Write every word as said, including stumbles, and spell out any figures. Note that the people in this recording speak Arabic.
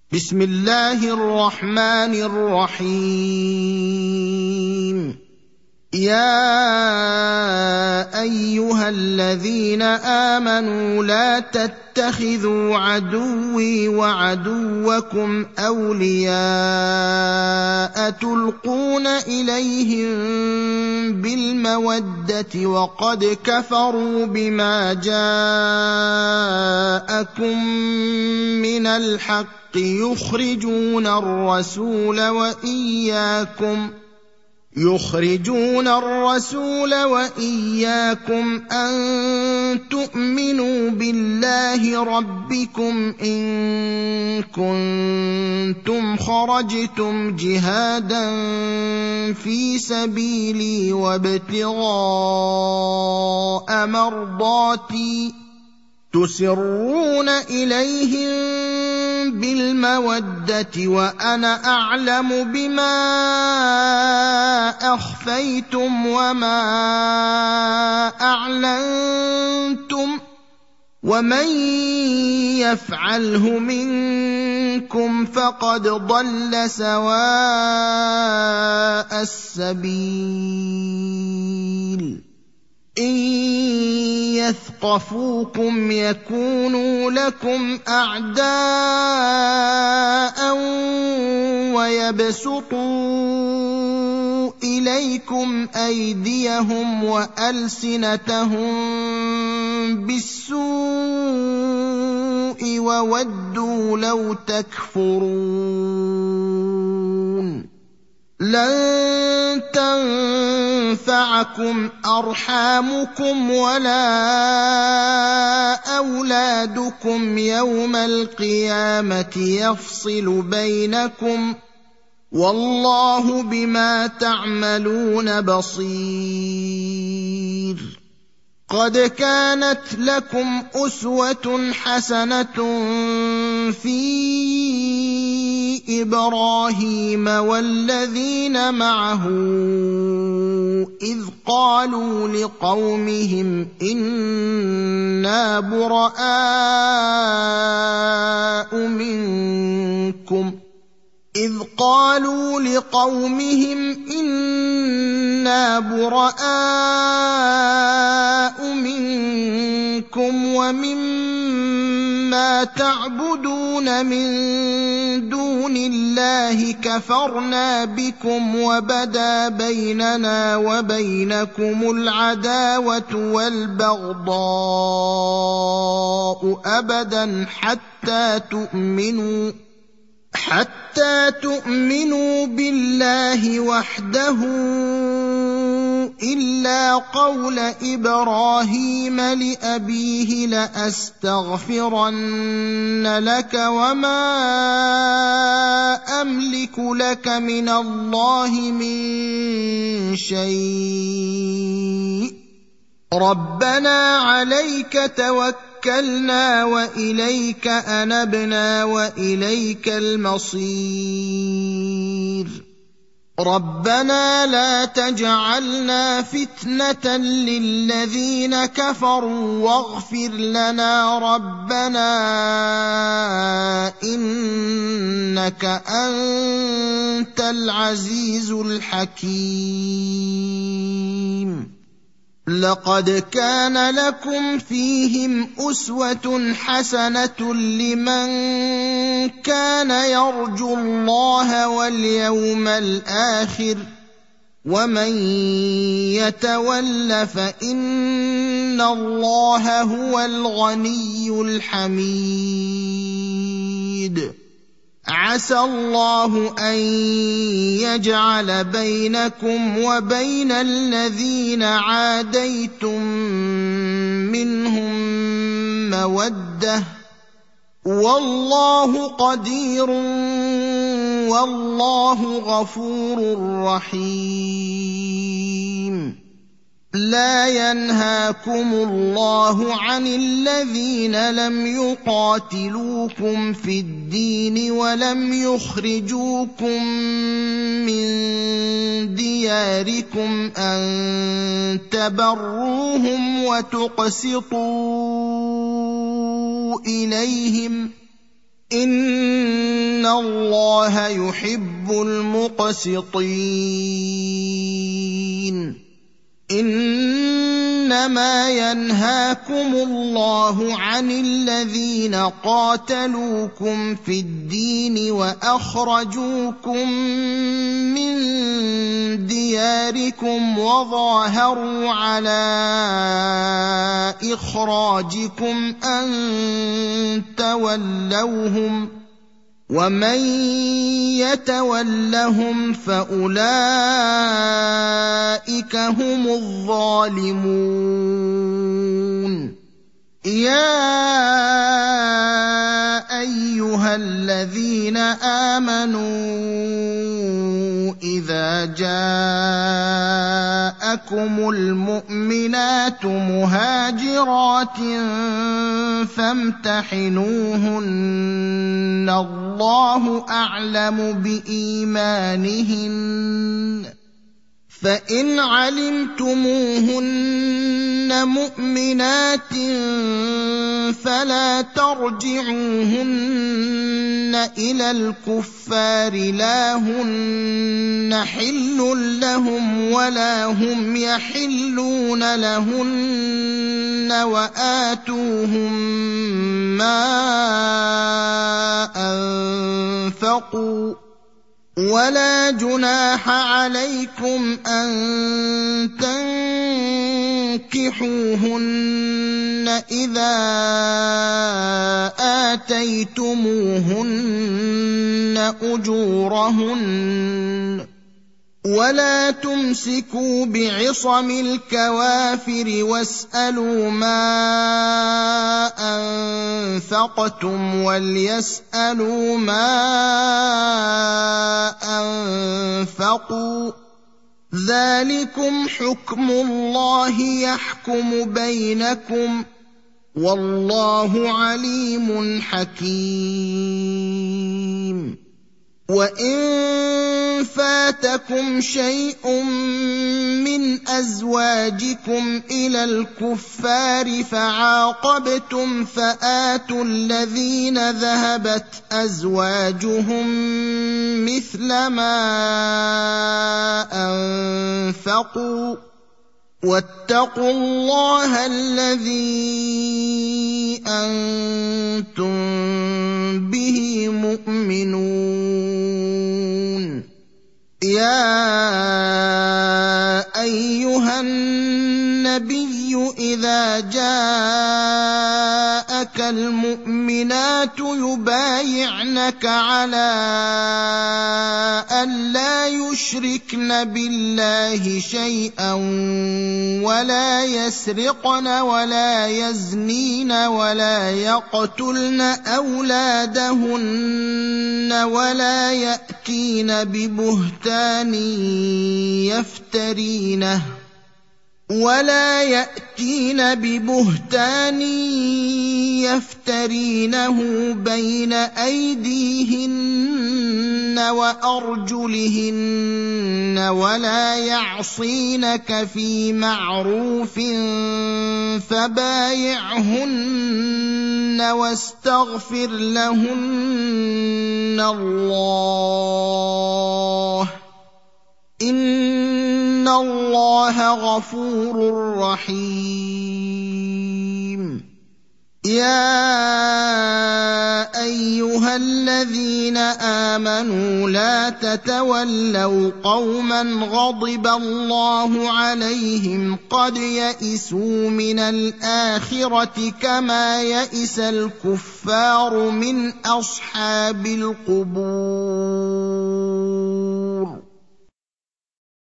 بسم الله الرحمن الرحيم. يا ايها الذين امنوا لا تتخذوا عدوي وعدوكم اولياء تلقون اليهم بالموده وقد كفروا بما جاءكم من الحق يخرجون الرسول واياكم يخرجون الرسول وإياكم أن تؤمنوا بالله ربكم إن كنتم خرجتم جهادا في سبيلي وابتغاء مرضاتي تسرون إليهم بالمودة وأنا أعلم بما أخفيتم وما أعلنتم ومن يفعله منكم فقد ضل سواء السبيل. إن يثقفوكم يكونوا لكم أعداء ويبسطوا إليكم أيديهم وألسنتهم بالسوء وودوا لو تكفرون. لن تنفعكم أرحامكم ولا أولادكم يوم القيامة يفصل بينكم والله بما تعملون بصير. قد كانت لكم أسوة حسنة في إبراهيم والذين معه إذ قالوا لقومهم إنا براء منكم إذ قالوا لقومهم إنا براء منكم ومما تعبدون من دون الله كفرنا بكم وبدا بيننا وبينكم العداوة والبغضاء أبدا حتى تؤمنوا حتى تؤمنوا بالله وحده إلا قول إبراهيم لأبيه لأستغفرن لك وما أملك لك من الله من شيء ربنا عليك توكلنا وإليك أنبنا وإليك المصير. ربنا لا تجعلنا فتنة للذين كفروا واغفر لنا ربنا إنك أنت العزيز الحكيم. لقد كان لكم فيهم أسوة حسنة لمن كان يرجو الله واليوم الآخر ومن يتول فإن الله هو الغني الحميد. عسى الله أن يجعل بينكم وبين الذين عاديتم منهم مودة والله قدير والله غفور رحيم. لا ينهاكم الله عن الذين لم يقاتلوكم في الدين ولم يخرجوكم من دياركم أن تبروهم وتقسطوا إليهم إِنَّ اللَّهَ يُحِبُّ الْمُقْسِطِينَ إِنَّمَا يَنْهَاكُمُ اللَّهُ عَنِ الَّذِينَ قَاتَلُوكُمْ فِي الدِّينِ وَأَخْرَجُوكُم مِّن دِيَارِكُمْ وَظَاهَرُوا عَلَىٰ إِخْرَاجِكُمْ أَن تَوَلَّوْهُمْ ۚ وَمَن يَتَوَلَّهُمْ فَأُولَٰئِكَ هُمُ الظَّالِمُونَ يَا أَيُّهَا الَّذِينَ آمَنُوا إِذَا جَاءَكُمُ الْمُؤْمِنَاتُ مُهَاجِرَاتٍ فَامْتَحِنُوهُنَّ اللَّهُ أَعْلَمُ بِإِيمَانِهِنَّ ۖ فَإِنْ عَلِمْتُمُوهُنَّ مُؤْمِنَاتٍ فَلَا تَرْجِعُوهُنَّ إِلَى الْكُفَّارِ لَا هُنَّ حِلٌّ لَّهُمْ وَلَا هُمْ يَحِلُّونَ لَهُنَّ وَآتُوهُم مَّا أَنفَقُوا ۚ وَلَا جُنَاحَ عَلَيْكُمْ أَن تَنكِحُوهُنَّ إِذَا آتَيْتُمُوهُنَّ أُجُورَهُنَّ ۚ وَلَا تُمْسِكُوا بِعِصَمِ الْكَوَافِرِ وَاسْأَلُوا مَا أَنفَقْتُمْ وَلْيَسْأَلُوا مَا أَنفَقُوا ۚ ذَٰلِكُمْ حُكْمُ اللَّهِ يَحْكُمُ بَيْنَكُمْ ۚ وَاللَّهُ عَلِيمٌ حَكِيمٌ وَإِن فَاتَكُمْ شَيْءٌ مِّنْ أَزْوَاجِكُمْ إِلَى الْكُفَّارِ فَعَاقَبْتُمْ فَآتُوا الَّذِينَ ذَهَبَتْ أَزْوَاجُهُم مِّثْلَ مَا أَنفَقُوا ۚ وَاتَّقُوا اللَّهَ الَّذِي أَنتُم بِهِ مُؤْمِنُونَ يَا أَيُّهَا النَّبِيُّ إِذَا جَاءَكَ الْمُؤْمِنَاتُ يُبَايِعْنَكَ عَلَىٰ أَن لَّا يُشْرِكْنَ بِاللَّهِ شَيْئًا وَلَا يَسْرِقْنَ وَلَا يَزْنِينَ وَلَا يَقْتُلْنَ أَوْلَادَهُنَّ وَلَا يَأْتِينَ بِبُهْتَانٍ يَفْتَرِينَهُ ولا يأتين ببهتان يفترينه بين أيديهن وأرجلهن ولا يعصينك في معروف فبايعهن واستغفر لهن الله إِنَّ اللَّهَ غَفُورٌ رَّحِيمٌ يَا أَيُّهَا الَّذِينَ آمَنُوا لَا تَتَوَلَّوْا قَوْمًا غَضِبَ اللَّهُ عَلَيْهِمْ قَدْ يَئِسُوا مِنَ الْآخِرَةِ كَمَا يَئِسَ الْكُفَّارُ مِنْ أَصْحَابِ الْقُبُورِ